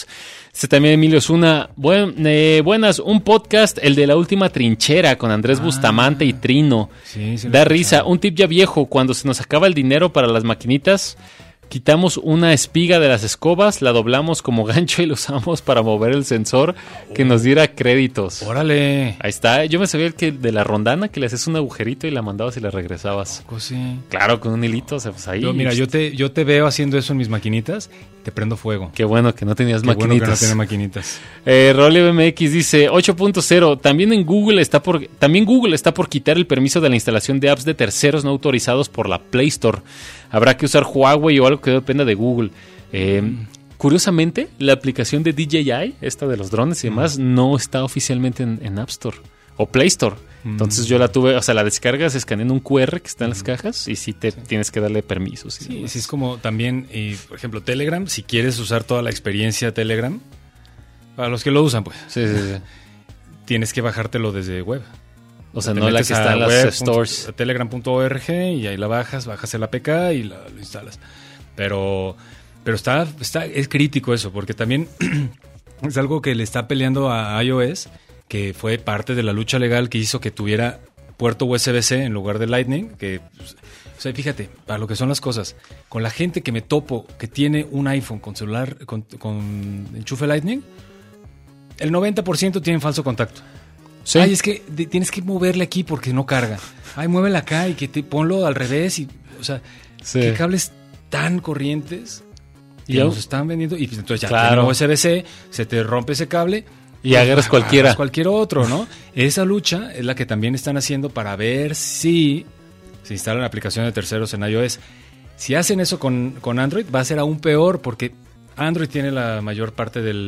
También Emilio Zuna. Buenas, un podcast, el de La Última Trinchera, con Andrés Bustamante y Trino. Sí, Da risa. Un tip ya viejo, cuando se nos acaba el dinero para las maquinitas, quitamos una espiga de las escobas, la doblamos como gancho y lo usamos para mover el sensor que nos diera créditos. ¡Órale! Ahí está. Yo me sabía el que de la rondana, que le haces un agujerito y la mandabas y la regresabas. Sí. Claro, con un hilito, o sea, pues ahí. Mira, yo te veo haciendo eso en mis maquinitas, te prendo fuego. Qué bueno que no tenías maquinitas. Bueno que no tenía maquinitas. Rolly BMX dice 8.0. También Google está por quitar el permiso de la instalación de apps de terceros no autorizados por la Play Store. Habrá que usar Huawei o algo que dependa de Google. Curiosamente, la aplicación de DJI, esta de los drones y demás, no está oficialmente en App Store o Play Store. Entonces yo la tuve, o sea, la descargas escaneando un QR que está en las cajas y sí te tienes que darle permisos. Sí, es como también, por ejemplo, Telegram, si quieres usar toda la experiencia Telegram, para los que lo usan, pues, sí. tienes que bajártelo desde web. O sea, no la que está en las stores. Telegram.org y ahí la bajas el APK y lo instalas. Pero es crítico eso, porque también es algo que le está peleando a iOS, que fue parte de la lucha legal que hizo que tuviera puerto USB-C en lugar de Lightning. Que, o sea, fíjate, para lo que son las cosas, con la gente que me topo que tiene un iPhone con celular con enchufe Lightning, el 90% tienen falso contacto. Sí. Ay, es que tienes que moverle aquí porque no carga. Ay, muévela acá y ponlo al revés. Y, o sea, qué cables tan corrientes que nos están vendiendo. Y entonces ya tiene USB-C, se te rompe ese cable y agarras cualquiera. Agarras cualquier otro, ¿no? Esa lucha es la que también están haciendo para ver si se instalan aplicaciones de terceros en iOS. Si hacen eso con Android, va a ser aún peor porque Android tiene la mayor parte de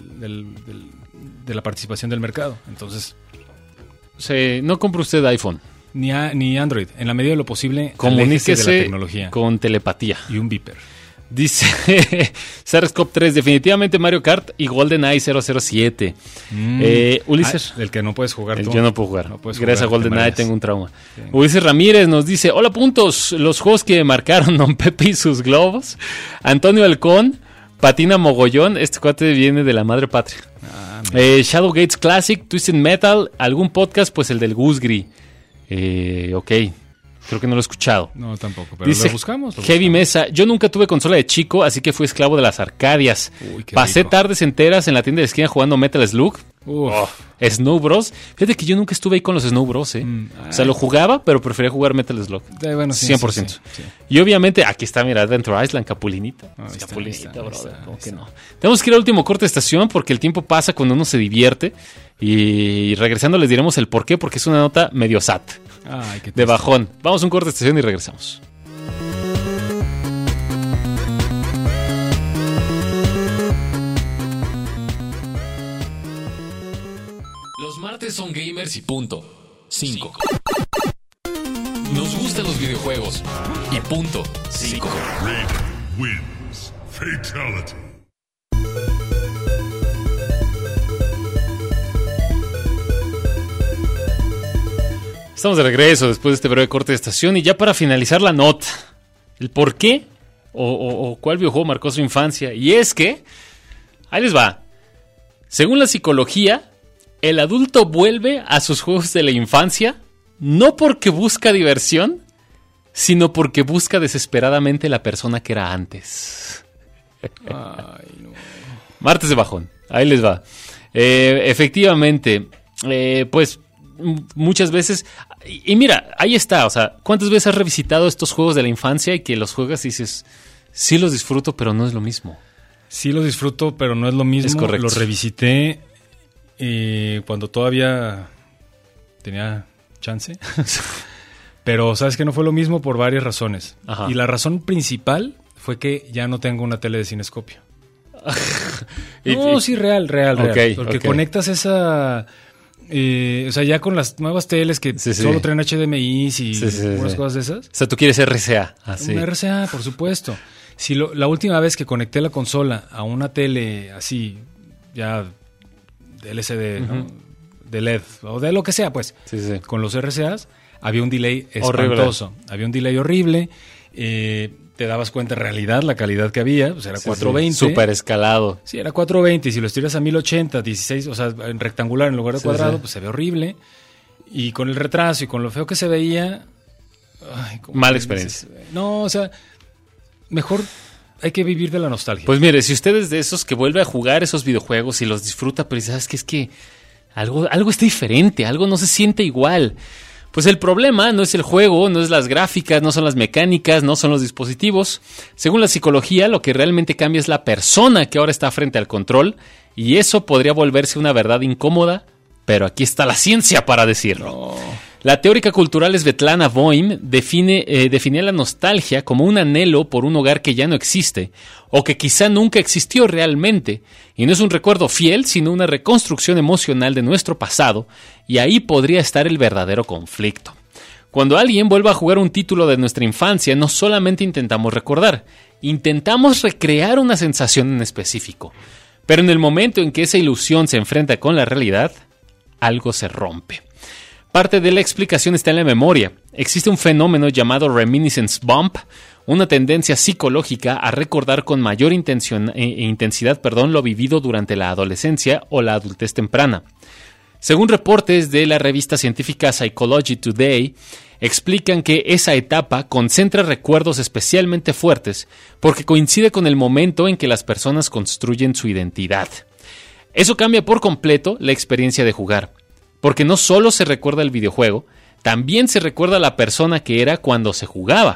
la participación del mercado. Entonces, no compre usted iPhone. Ni Android. En la medida de lo posible, comuníquese de la tecnología. Con telepatía. Y un beeper. Dice SARS-CoV 3, definitivamente Mario Kart y GoldenEye 007. Ulises. El que no puedes jugar tú. Yo no puedo jugar. No puedes Gracias jugar, a GoldenEye tengo un trauma. Sí. Ulises Ramírez nos dice, hola puntos, los juegos que marcaron Don Pepe y sus globos. Antonio Halcón, Patina Mogollón, este cuate viene de la madre patria. Shadow Gates Classic, Twisted Metal, algún podcast, pues el del Gusgri. Ok. Creo que no lo he escuchado. No, tampoco, pero dice, lo buscamos. Heavy Mesa, yo nunca tuve consola de chico, así que fui esclavo de las Arcadias. Pasé rico. tardes enteras en la tienda de esquina jugando Metal Slug. Snow Bros. Fíjate que yo nunca estuve ahí con los Snow Bros. O sea, lo jugaba, pero prefería jugar Metal Slug. Bueno, sí, 100%. Sí. Y obviamente, aquí está, mira, Adventure Island, Capulinita. Capulinita, brother. ¿Cómo que no? Tenemos que ir al último corte de estación porque el tiempo pasa cuando uno se divierte. Y regresando les diremos el por qué, porque es una nota medio sad. Ay, qué de bajón. Vamos a un corte de estación y regresamos. Los martes son gamers y punto. 5. Nos gustan los videojuegos y punto. 5. Red wins. Fatality. Estamos de regreso después de este breve corte de estación y ya para finalizar la nota, el por qué o cuál videojuego marcó su infancia. Y es que, ahí les va, según la psicología, el adulto vuelve a sus juegos de la infancia no porque busca diversión, sino porque busca desesperadamente la persona que era antes. Ay, no. Martes de bajón, ahí les va. Efectivamente, pues muchas veces, y mira, ahí está, o sea, ¿cuántas veces has revisitado estos juegos de la infancia y que los juegas y dices, sí los disfruto, pero no es lo mismo? Sí los disfruto, pero no es lo mismo. Es correcto. Los revisité cuando todavía tenía chance. Pero sabes que no fue lo mismo por varias razones. Ajá. Y la razón principal fue que ya no tengo una tele de cinescopio. Sí, real. Okay, porque conectas esa... o sea, ya con las nuevas teles que solo traen HDMI y unas cosas de esas. O sea, tú quieres RCA. Una RCA, por supuesto. Si la última vez que conecté la consola a una tele así, ya de LCD, ¿no? De LED o de lo que sea, pues, con los RCAs, había un delay espantoso. Había un delay horrible. te dabas cuenta en realidad la calidad que había, pues era 420. Súper escalado. Sí, era 420, y si lo estiras a 1080, 16, o sea, en rectangular en lugar de cuadrado, pues se ve horrible. Y con el retraso y con lo feo que se veía... Mala experiencia. No, o sea, mejor hay que vivir de la nostalgia. Pues mire, si usted es de esos que vuelve a jugar esos videojuegos y los disfruta, pero sabes que es que algo está diferente, algo no se siente igual. Pues el problema no es el juego, no es las gráficas, no son las mecánicas, no son los dispositivos. Según la psicología, lo que realmente cambia es la persona que ahora está frente al control, y eso podría volverse una verdad incómoda, pero aquí está la ciencia para decirlo. No. La teórica cultural Svetlana Voim definía la nostalgia como un anhelo por un hogar que ya no existe, o que quizá nunca existió realmente, y no es un recuerdo fiel, sino una reconstrucción emocional de nuestro pasado, y ahí podría estar el verdadero conflicto. Cuando alguien vuelva a jugar un título de nuestra infancia, no solamente intentamos recordar, intentamos recrear una sensación en específico, pero en el momento en que esa ilusión se enfrenta con la realidad, algo se rompe. Parte de la explicación está en la memoria. Existe un fenómeno llamado reminiscence bump, una tendencia psicológica a recordar con mayor intensidad lo vivido durante la adolescencia o la adultez temprana. Según reportes de la revista científica Psychology Today, explican que esa etapa concentra recuerdos especialmente fuertes porque coincide con el momento en que las personas construyen su identidad. Eso cambia por completo la experiencia de jugar. Porque no solo se recuerda el videojuego, también se recuerda la persona que era cuando se jugaba.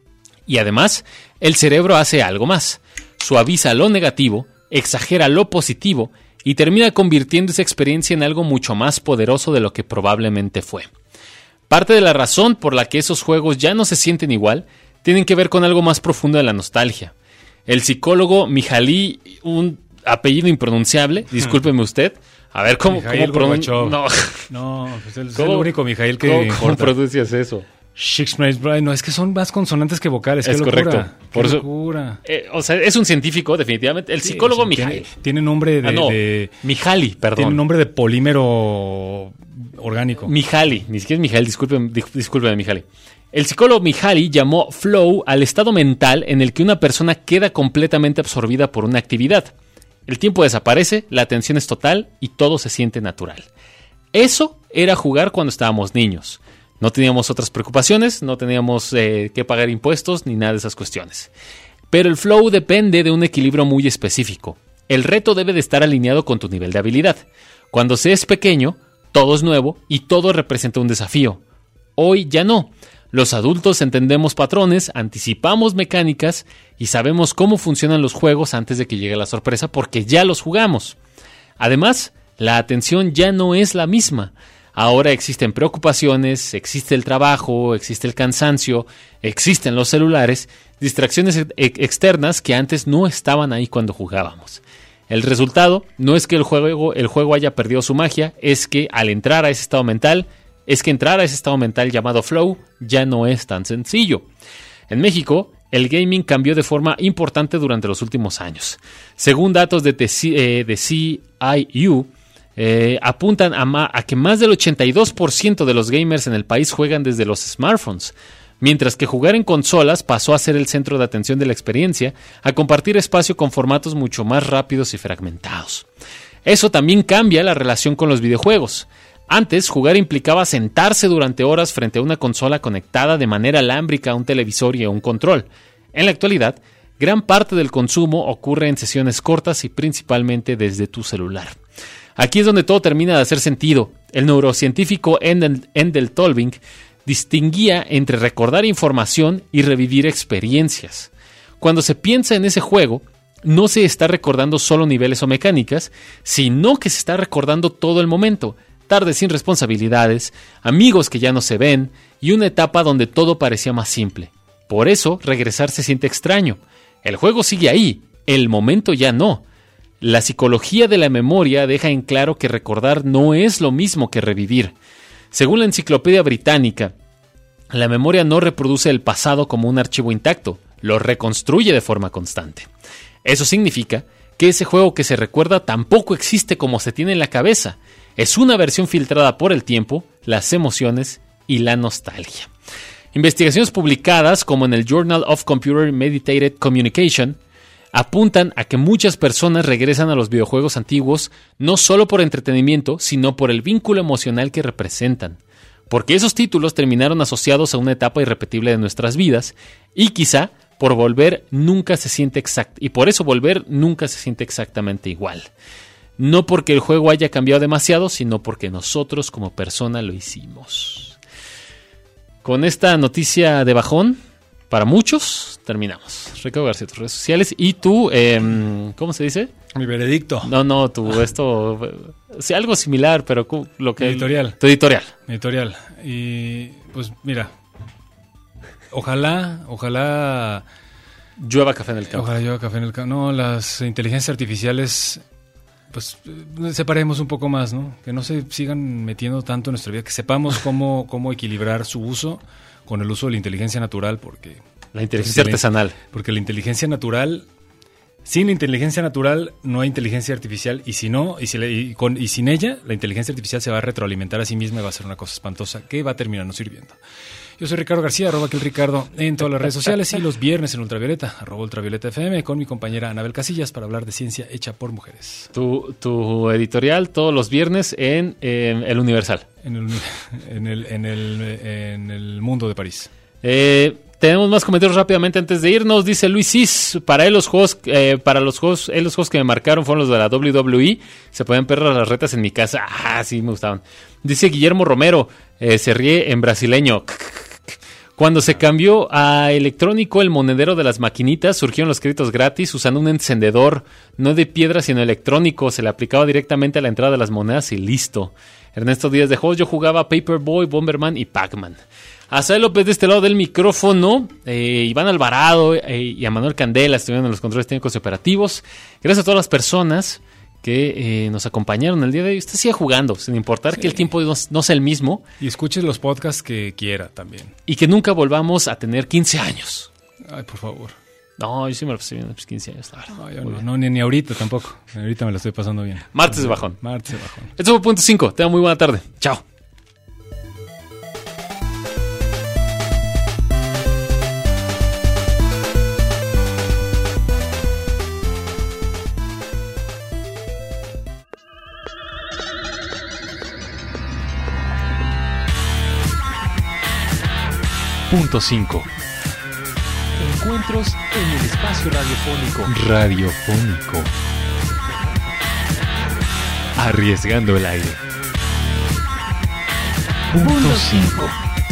Y además, el cerebro hace algo más. Suaviza lo negativo, exagera lo positivo y termina convirtiendo esa experiencia en algo mucho más poderoso de lo que probablemente fue. Parte de la razón por la que esos juegos ya no se sienten igual tienen que ver con algo más profundo de la nostalgia. El psicólogo Mihaly, un apellido impronunciable, discúlpeme usted. A ver, ¿cómo pronuncias? No, pues es el único Mijail que ¿Cómo pronuncias eso? No, es que son más consonantes que vocales. Es correcto. Por eso, locura. O sea, es un científico, definitivamente. El psicólogo Mijail. Tiene nombre de... Mihaly, perdón. Tiene nombre de polímero orgánico. Mihaly, ni siquiera es Mijail, discúlpeme, Mihaly. El psicólogo Mihaly llamó flow al estado mental en el que una persona queda completamente absorbida por una actividad. El tiempo desaparece, la atención es total y todo se siente natural. Eso era jugar cuando estábamos niños. No teníamos otras preocupaciones, no teníamos que pagar impuestos ni nada de esas cuestiones. Pero el flow depende de un equilibrio muy específico. El reto debe de estar alineado con tu nivel de habilidad. Cuando se es pequeño, todo es nuevo y todo representa un desafío. Hoy ya no. Los adultos entendemos patrones, anticipamos mecánicas y sabemos cómo funcionan los juegos antes de que llegue la sorpresa porque ya los jugamos. Además, la atención ya no es la misma. Ahora existen preocupaciones, existe el trabajo, existe el cansancio, existen los celulares, distracciones externas que antes no estaban ahí cuando jugábamos. El resultado no es que el juego haya perdido su magia, es que entrar a ese estado mental llamado flow ya no es tan sencillo. En México, el gaming cambió de forma importante durante los últimos años. Según datos de CIU, apuntan a que más del 82% de los gamers en el país juegan desde los smartphones, mientras que jugar en consolas pasó a ser el centro de atención de la experiencia, a compartir espacio con formatos mucho más rápidos y fragmentados. Eso también cambia la relación con los videojuegos. Antes, jugar implicaba sentarse durante horas frente a una consola conectada de manera alámbrica a un televisor y a un control. En la actualidad, gran parte del consumo ocurre en sesiones cortas y principalmente desde tu celular. Aquí es donde todo termina de hacer sentido. El neurocientífico Endel Tolving distinguía entre recordar información y revivir experiencias. Cuando se piensa en ese juego, no se está recordando solo niveles o mecánicas, sino que se está recordando todo el momento. Tardes sin responsabilidades, amigos que ya no se ven y una etapa donde todo parecía más simple. Por eso, regresar se siente extraño. El juego sigue ahí, el momento ya no. La psicología de la memoria deja en claro que recordar no es lo mismo que revivir. Según la Enciclopedia Británica, la memoria no reproduce el pasado como un archivo intacto, lo reconstruye de forma constante. Eso significa que ese juego que se recuerda tampoco existe como se tiene en la cabeza. Es una versión filtrada por el tiempo, las emociones y la nostalgia. Investigaciones publicadas, como en el Journal of Computer Mediated Communication, apuntan a que muchas personas regresan a los videojuegos antiguos no solo por entretenimiento, sino por el vínculo emocional que representan. Porque esos títulos terminaron asociados a una etapa irrepetible de nuestras vidas y quizá por volver nunca se siente y por eso volver nunca se siente exactamente igual. No porque el juego haya cambiado demasiado, sino porque nosotros como persona lo hicimos. Con esta noticia de bajón, para muchos, terminamos. Ricardo García, tus redes sociales. Y tú, ¿cómo se dice? Mi veredicto. No, sí, algo similar, pero lo que... Editorial. Tu editorial. Mi editorial. Y pues mira, ojalá... Llueva café en el campo. Ojalá llueva café en el campo. No, las inteligencias artificiales, pues separemos un poco más, ¿no? Que no se sigan metiendo tanto en nuestra vida, que sepamos cómo equilibrar su uso con el uso de la inteligencia natural, porque... La inteligencia artesanal. Porque la inteligencia natural... Sin la inteligencia natural no hay inteligencia artificial, y sin ella, la inteligencia artificial se va a retroalimentar a sí misma y va a ser una cosa espantosa que va a terminar no sirviendo. Yo soy Ricardo García, @aquelricardo en todas las redes sociales, y los viernes en Ultravioleta, @ultravioletafm, con mi compañera Anabel Casillas para hablar de ciencia hecha por mujeres. Tu editorial todos los viernes en El Universal. En el Mundo de París. Tenemos más comentarios rápidamente antes de irnos. Dice Luis Cis, para los juegos que me marcaron fueron los de la WWE. Se podían perder las retas en mi casa. Sí, me gustaban. Dice Guillermo Romero, se ríe en brasileño. Cuando se cambió a electrónico el monedero de las maquinitas, surgieron los créditos gratis usando un encendedor, no de piedra sino electrónico. Se le aplicaba directamente a la entrada de las monedas y listo. Ernesto Díaz de Juegos, yo jugaba Paperboy, Bomberman y Pac-Man. Azael López de este lado del micrófono, Iván Alvarado y a Manuel Candela estuvieron en los controles técnicos y operativos. Gracias a todas las personas que nos acompañaron el día de hoy. Usted sigue jugando, sin importar que el tiempo no sea el mismo. Y escuche los podcasts que quiera también. Y que nunca volvamos a tener 15 años. Ay, por favor. No, yo sí me lo pasé bien, 15 años. No, ni ahorita tampoco. Ahorita me lo estoy pasando bien. Martes de bajón. Esto fue Punto 5. Tenga muy buena tarde. Chao. Punto 5. Encuentros en el espacio radiofónico. Arriesgando el aire. Punto 5.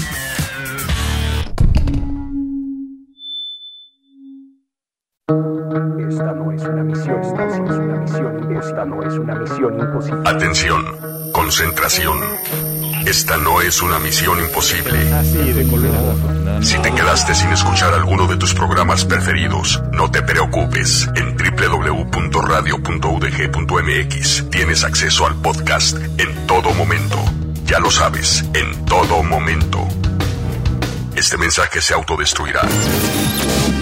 Esta no es una misión imposible. Atención, concentración. Esta no es una misión imposible. Si te quedaste sin escuchar alguno de tus programas preferidos, no te preocupes. En www.radio.udg.mx tienes acceso al podcast en todo momento. Ya lo sabes, en todo momento. Este mensaje se autodestruirá.